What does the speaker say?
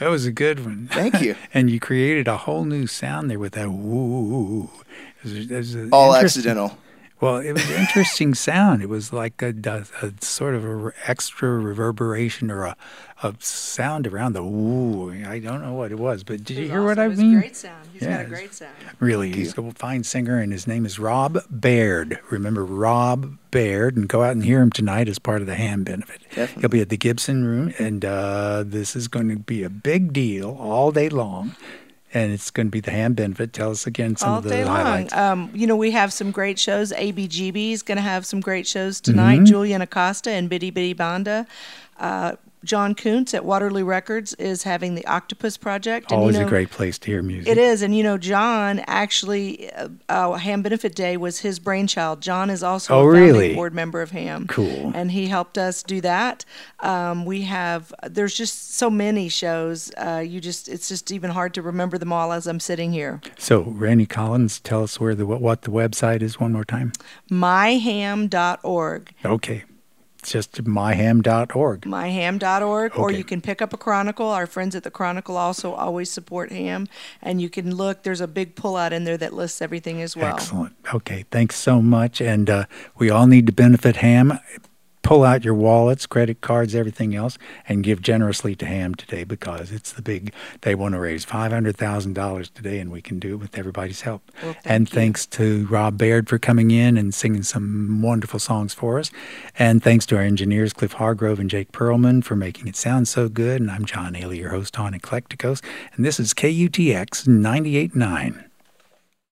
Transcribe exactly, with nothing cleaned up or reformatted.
That was a good one. Thank you. And you created a whole new sound there with that woo. It was, it was All accidental. Well, it was an interesting sound. It was like a, a, a sort of a extra reverberation or a, a sound around the woo. I don't know what it was, but did you hear awesome. what I It was mean? a great sound. He's Yeah, got a great sound. Really, he's a fine singer, and his name is Rob Baird. Remember Rob Baird, and go out and hear him tonight as part of the Ham Benefit. Definitely. He'll be at the Gibson Room, and uh, this is going to be a big deal all day long. And it's going to be the Ham Benefit. Tell us again some All of the day highlights. long. Um, you know, we have some great shows. A B G B is going to have some great shows tonight. Mhm. Julian Acosta and Bitty Bitty Banda. Uh, John Kuntz at Waterloo Records is having the Octopus Project. And, Always you know, a great place to hear music. It is. And, you know, John actually, uh, uh, Ham Benefit Day was his brainchild. John is also Oh, a founding really? board member of Ham. Cool. And he helped us do that. Um, we have, there's just so many shows. Uh, you just, it's just even hard to remember them all as I'm sitting here. So, Randy Collins, tell us where the what, what the website is one more time. my ham dot org. Okay. It's just my ham dot org. my ham dot org, or Okay. you can pick up a Chronicle. Our friends at the Chronicle also always support Ham, and you can look. There's a big pullout in there that lists everything as well. Excellent. Okay, thanks so much. And uh, we all need to benefit Ham. Pull out your wallets, credit cards, everything else, and give generously to Ham today because it's the big, they want to raise five hundred thousand dollars today, and we can do it with everybody's help. Well, thank and you. thanks to Rob Baird for coming in and singing some wonderful songs for us. And thanks to our engineers, Cliff Hargrove and Jake Perlman, for making it sound so good. And I'm John Haley, your host on Eclecticos. And this is K U T X ninety-eight point nine.